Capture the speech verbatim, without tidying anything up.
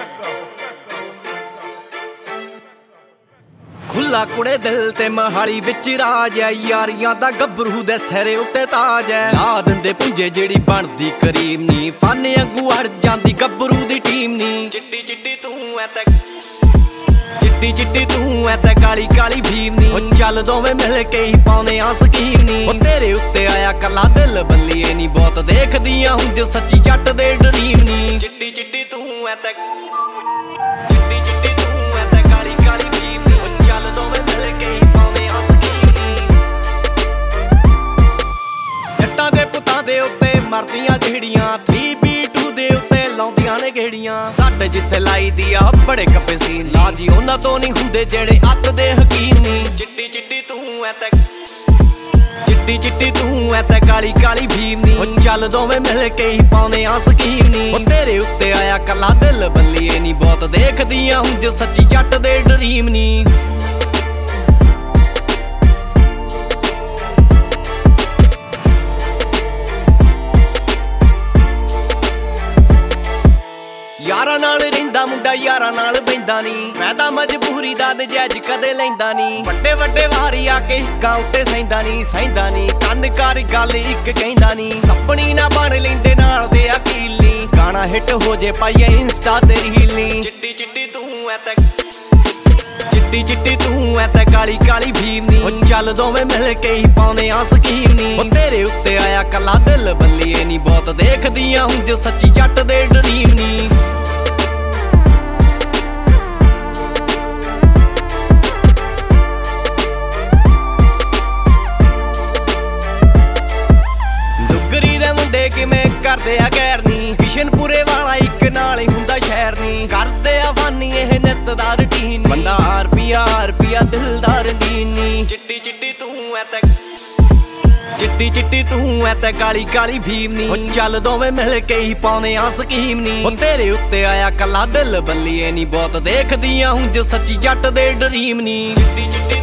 खुला कुड़े दिल ते महाली विच राज है, यारियां दा गभरू दे सिरे उत्ते ताज है। ला दिंदे पुंजे जेड़ी बनदी करीम नी, फाने अंगू अड़ जांदी गभरू दी टीम नी। चिट्टी चिट्टी तू ऐ ते चिट्टी चिट्टी तू ऐ ते काली काली भीम नी। ओ चल दोवें मिल के ही पाउने आ स्कीम नी। ओ तेरे उत्ते आया कला दिल बल्लिए नी, बहुत देखदियां हुंज सच्ची जट दे ड्रीम नी। चिट्टी चिट्टी तू ऐ ते चिट्टी चिट्टी तू ऐ ते काली काली भीम नी। ओ चल दोवें मिल के ही पाउने आ स्कीम नी। जट्टां दे पुत्तां दे उत्ते मरदियां जेड़ियां, थ्री बी टू दे उत्ते लाउंदियां ने गेड़ियां। साडे जिथे लाई दी आ बड़े कपे सी, ना जी उन्हां तो नहीं हुंदे जेड़े अत दे हकीम नी। चिट्टी चिट्टी तू ऐ ते चिट्टी चिट्टी तू ऐ ते काली काली भीम नी। ओ चल दोवें मिल के ही पाउने आ स्कीम नी। ओ तेरे उत्ते आया कला दिल बल्लिए नी, बहुत देखदियां हुंज सच्ची जट दे ड्रीम नी। यारां नाल रहिंदा मुंडा यारां नाल बैंदा नी, मैं तां मजबूरी दा नजैज कदे लैंदा नी। वड्डे वड्डे वारी आके हिक्कां उत्ते सैंदा नी, सैंदा नी कंन कर गल इक कहंदा नी। सपनी ना बन लैंदे नाल दे अकील नी, गाना हिट हो जे पाइए इंस्टा ते रील नी। चिट्टी चिट्टी तू ऐ ते चिट्टी चिट्टी तू ऐ ते काली काली भीम नी। ओ चल दोवें मिल के ही पाउने आ स्कीम नी। ओ तेरे उत्ते आया कला दिल बल्लिए नी, बहुत देखदियां हुंज सच्ची जट दे ड्रीम नी। किवें करदे आ गैर नी, किशनपुरे वाला इक नाल ही हुंदा शहर नी। करदे आ फानी एह नित दा रूटीन, बंदा हार पिया हार पिया दिलदार नीन नी। चिट्टी चिट्टी तू ऐ ते चिट्टी चिट्टी तू ऐ ते काली काली भीम नी। ओ चल दोवें मिल के ही पाउने आ स्कीम नी। ओ तेरे उत्ते आया कला दिल बल्लिए नी, बहुत देखदियां हुंज सच्ची जट दे ड्रीम नी। चिट्टी चिट्टी